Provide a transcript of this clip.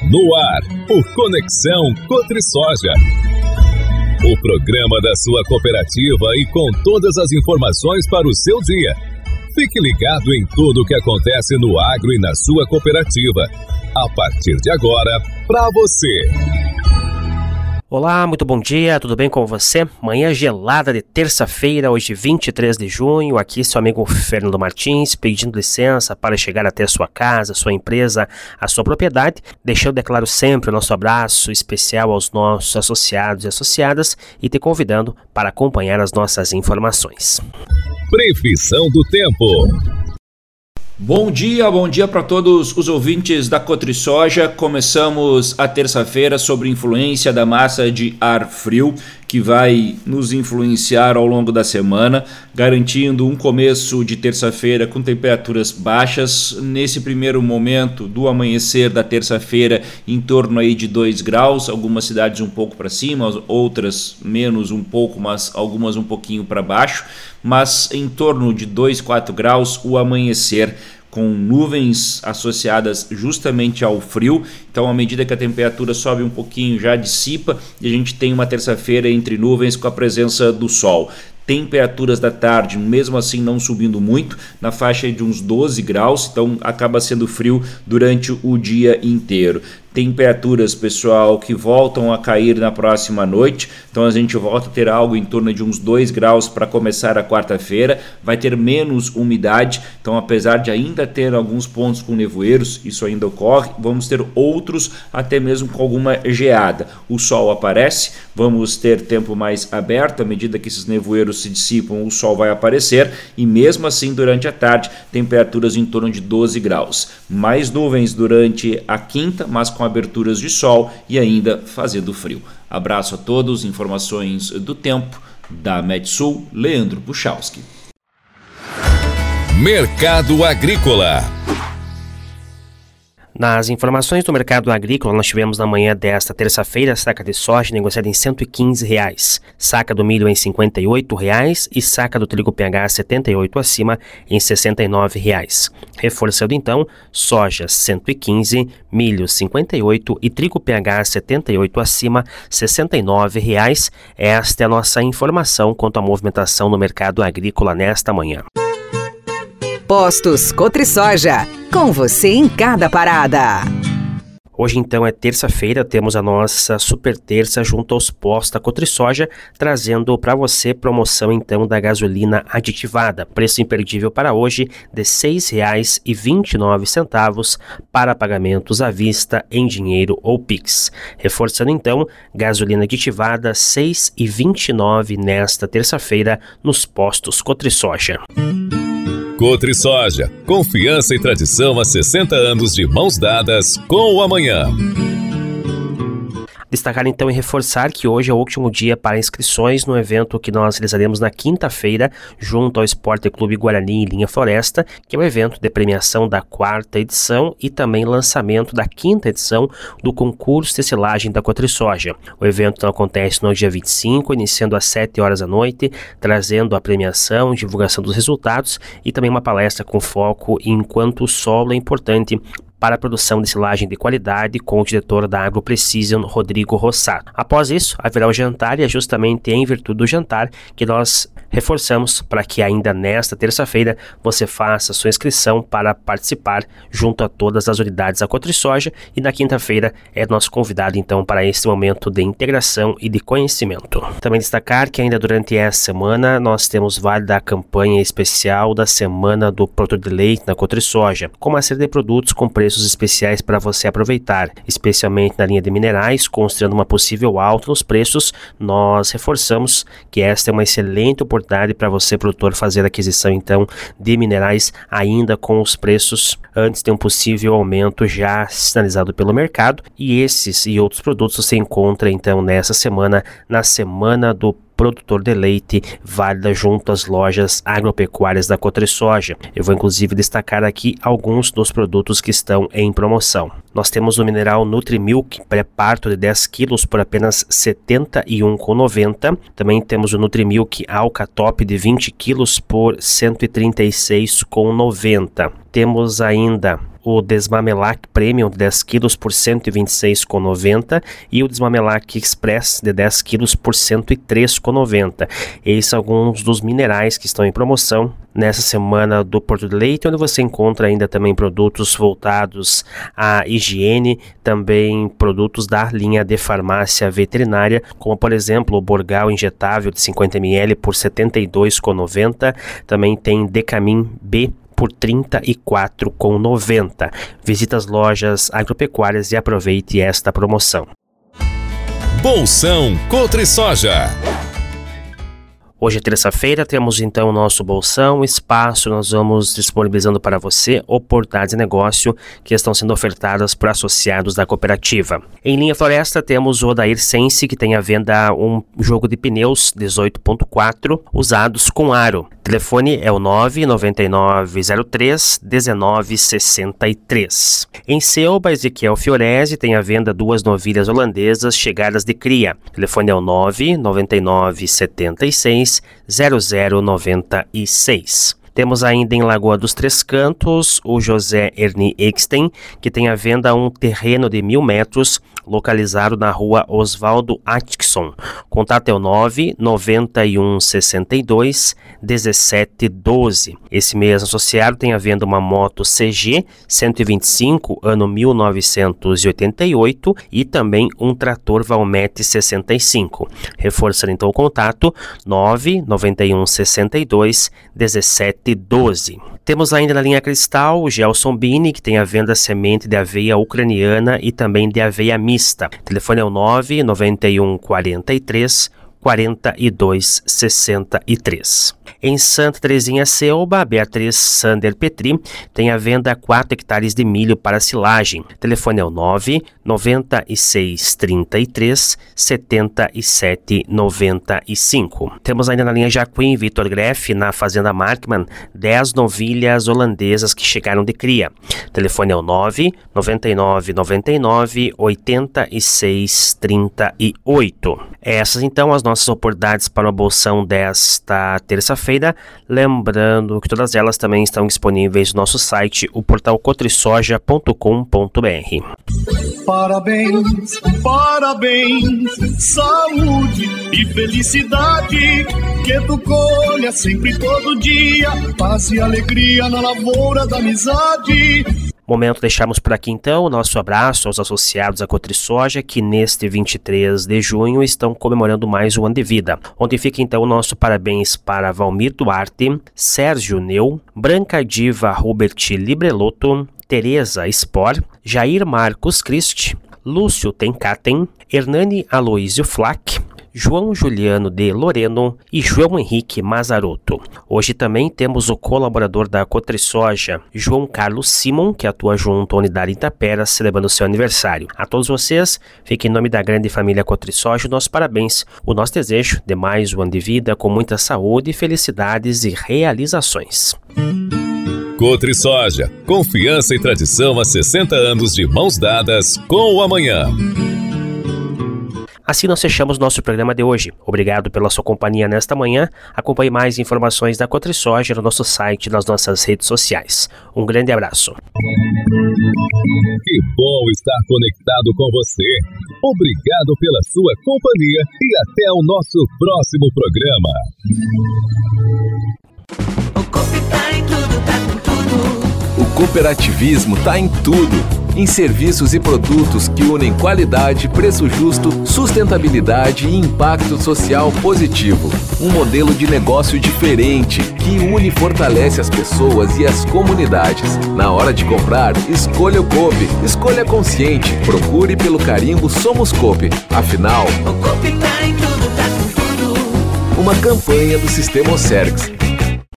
No ar, o Conexão Cotrisoja. O programa da sua cooperativa e com todas as informações para o seu dia. Fique ligado em tudo o que acontece no agro e na sua cooperativa. A partir de agora, para você. Olá, muito bom dia, tudo bem com você? Manhã gelada de terça-feira, hoje 23 de junho, aqui seu amigo Fernando Martins, pedindo licença para chegar até a sua casa, a sua empresa, a sua propriedade, deixando, é claro, sempre o nosso abraço especial aos nossos associados e associadas e te convidando para acompanhar as nossas informações. Previsão do tempo. Bom dia para todos os ouvintes da Cotrisoja. Começamos a terça-feira sob influência da massa de ar frio que vai nos influenciar ao longo da semana, garantindo um começo de terça-feira com temperaturas baixas. Nesse primeiro momento do amanhecer da terça-feira, em torno aí de 2 graus, algumas cidades um pouco para cima, outras menos um pouco, mas algumas um pouquinho para baixo, mas em torno de 2, 4 graus o amanhecer, com nuvens associadas justamente ao frio. Então, à medida que a temperatura sobe um pouquinho, já dissipa e a gente tem uma terça-feira entre nuvens com a presença do sol. Temperaturas da tarde, mesmo assim não subindo muito, na faixa de uns 12 graus, então acaba sendo frio durante o dia inteiro. Temperaturas, pessoal, que voltam a cair na próxima noite, então a gente volta a ter algo em torno de uns 2 graus para começar a quarta-feira, vai ter menos umidade, então apesar de ainda ter alguns pontos com nevoeiros, isso ainda ocorre, vamos ter outros até mesmo com alguma geada. O sol aparece, vamos ter tempo mais aberto, à medida que esses nevoeiros se dissipam, o sol vai aparecer e mesmo assim durante a tarde, temperaturas em torno de 12 graus. Mais nuvens durante a quinta, mas com aberturas de sol e ainda fazendo frio. Abraço a todos, informações do tempo da Medsul, Leandro Puchalski. Mercado Agrícola. Nas informações do mercado agrícola, nós tivemos na manhã desta terça-feira saca de soja negociada em R$ 115, saca do milho em R$ 58 e saca do trigo PH 78 acima em R$ 69. Reforçando então, soja 115, milho 58 e trigo PH 78 acima, R$ 69. Esta é a nossa informação quanto à movimentação no mercado agrícola nesta manhã. Postos Cotrisoja, com você em cada parada. Hoje então é terça-feira, temos a nossa super terça junto aos postos da Cotrisoja, trazendo para você promoção então da gasolina aditivada. Preço imperdível para hoje de R$ 6,29 para pagamentos à vista em dinheiro ou Pix. Reforçando então, gasolina aditivada R$ 6,29 nesta terça-feira nos postos Cotrisoja. Cotrisoja, confiança e tradição há 60 anos de mãos dadas com o amanhã. Destacar então e reforçar que hoje é o último dia para inscrições no evento que nós realizaremos na quinta-feira junto ao Esporte Clube Guarani em Linha Floresta, que é o evento de premiação da 4ª edição e também lançamento da 5ª edição do concurso de silagem da Cotrisoja. O evento então acontece no dia 25, iniciando às 7 horas da noite, trazendo a premiação, divulgação dos resultados e também uma palestra com foco em quanto o solo é importante para a produção de silagem de qualidade com o diretor da Agro Precision, Rodrigo Rossato. Após isso, haverá o jantar e é justamente em virtude do jantar que nós reforçamos para que ainda nesta terça-feira você faça sua inscrição para participar junto a todas as unidades da Cotrisoja e na quinta-feira é nosso convidado então para esse momento de integração e de conhecimento. Também destacar que ainda durante essa semana nós temos válida a campanha especial da Semana do Produtor de Leite na Cotrisoja, com uma série de produtos com preços especiais para você aproveitar, especialmente na linha de minerais, considerando uma possível alta nos preços. Nós reforçamos que esta é uma excelente oportunidade para você, produtor, fazer a aquisição então de minerais ainda com os preços antes de um possível aumento já sinalizado pelo mercado, e esses e outros produtos você encontra então nessa semana, na Semana do Produtor de Leite, válida junto às lojas agropecuárias da Cotrisoja. Eu vou inclusive destacar aqui alguns dos produtos que estão em promoção. Nós temos o mineral Nutrimilk pré-parto de 10 kg por apenas R$ 71,90. Também temos o Nutrimilk Alca Top de 20 kg por R$ 136,90. Temos ainda o Desmamelac Premium de 10 kg por R$ 126,90 e o Desmamelac Express de 10 kg por R$ 103,90. Esses são alguns dos minerais que estão em promoção nessa semana do Porto de Leite, onde você encontra ainda também produtos voltados à higiene, também produtos da linha de farmácia veterinária, como por exemplo o Borgal injetável de 50 ml por R$ 72,90. Também tem Decamin B por R$ 34,90. Visite as lojas agropecuárias e aproveite esta promoção. Bolsão Cotrisoja. Hoje é terça-feira, temos então o nosso bolsão, espaço, nós vamos disponibilizando para você oportunidades de negócio que estão sendo ofertadas por associados da cooperativa. Em linha Floresta temos o Odair Sense, que tem à venda um jogo de pneus 18.4 usados com aro. O telefone é o 99903-1963. Em Selba, Ezequiel Fiorese tem à venda 2 novilhas holandesas chegadas de cria. O telefone é o 99976-0096. Temos ainda em Lagoa dos Três Cantos o José Erni Exten, que tem à venda um terreno de 1.000 metros localizado na rua Oswaldo Atkinson. Contato é o 99162-1712. Esse mesmo associado tem à venda uma moto CG 125 ano 1988 e também um trator Valmet 65. Reforçando então o contato 99162-1712. Temos ainda na linha Cristal o Gelson Bini, que tem à venda semente de aveia ucraniana e também de aveia mista. O telefone é o 99143-4263. Em Santa Terezinha Selba, Beatriz Sander Petri tem à venda 4 hectares de milho para silagem. O telefone é o 99633-7795. Temos ainda na linha Jacuim, Vitor Greff, na Fazenda Markman, 10 novilhas holandesas que chegaram de cria. O telefone é o 99999-8638. Essas então as nossas oportunidades para a bolsão desta terça-feira. Lembrando que todas elas também estão disponíveis no nosso site, o portal cotrisoja.com.br. Parabéns, parabéns, saúde e felicidade, que tu colha sempre todo dia, paz e alegria na lavoura da amizade. Momento, deixamos por aqui então o nosso abraço aos associados à Cotrisoja, que neste 23 de junho estão comemorando mais um ano de vida. Onde fica então o nosso parabéns para Valmir Duarte, Sérgio Neu, Branca Diva Robert Librelotto, Tereza Spor, Jair Marcos Christ, Lúcio Tenkaten, Hernani Aloísio Flack, João Juliano de Loreno e João Henrique Mazarotto. Hoje também temos o colaborador da Cotrisoja, João Carlos Simon, que atua junto à unidade Itapera, celebrando seu aniversário. A todos vocês, fique em nome da grande família Cotrisoja, nossos parabéns. O nosso desejo de mais um ano de vida com muita saúde, felicidades e realizações. Cotrisoja, confiança e tradição há 60 anos de mãos dadas com o amanhã. Assim nós fechamos nosso programa de hoje. Obrigado pela sua companhia nesta manhã. Acompanhe mais informações da Cotrisoja no nosso site e nas nossas redes sociais. Um grande abraço. Que bom estar conectado com você. Obrigado pela sua companhia e até o nosso próximo programa. O Coop tá em tudo, tá com tudo. O cooperativismo tá em tudo. Em serviços e produtos que unem qualidade, preço justo, sustentabilidade e impacto social positivo. Um modelo de negócio diferente que une e fortalece as pessoas e as comunidades. Na hora de comprar, escolha o Coop. Escolha consciente. Procure pelo carimbo Somos Coop. Afinal, o Coop tá em tudo, tá com tudo. uma campanha do Sistema Ocergs.